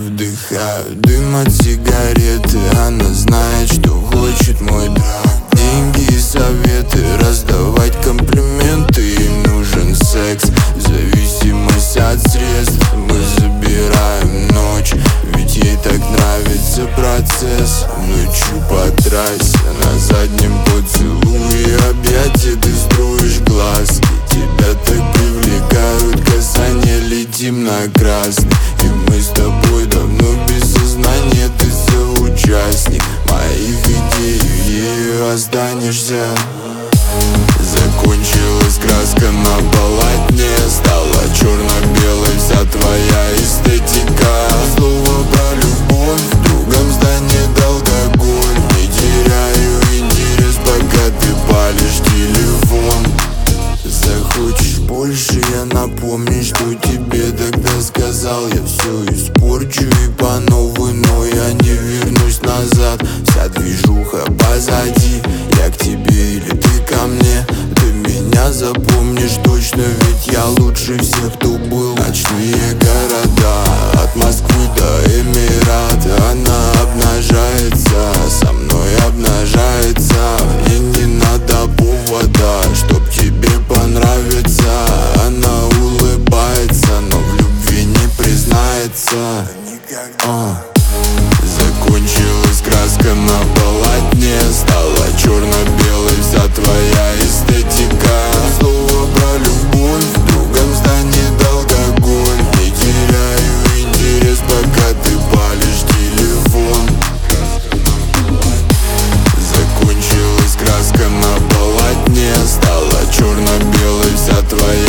вдыхаю дым от сигареты. Она знает, что хочет мой брак. Деньги и советы, раздавать комплименты. Им нужен секс, зависимость от средств. Мы забираем ночь, ведь ей так нравится процесс. Ночью по трассе, на заднем поцелуе объятия. Ты строишь глазки, тебя так привлекают касания. Летим на красный, и мы с тобой давно без сознания. Ты соучастник моих идей, ею останешься. Закончилась краска на полотне, стала черно-белой вся твоя эстетика. Слово про любовь, в другом здании алкоголь. Не теряю интерес, пока ты палишь телефон. Захочешь больше, я напомню, что тебе тогда сказал. Я все испорчу и по новой, но я не вернусь назад. Вся движуха позади, я к тебе или ты ко мне. Ты меня запомнишь точно, ведь я лучше всех, кто был. Ночные города, от Москвы до Эмирата. Она обнажается, со мной обнажается. Мне не надо повода, чтоб тебе понравится. Она улыбается, но в любви не признается. Закончилась краска на полотне, стала черно-белой вся твоя эстетика. Слово про любовь, в другом здании алкоголь. Не теряю интерес, пока ты палишь телефон. Закончилась краска на полотне, стала черно-белой вся твоя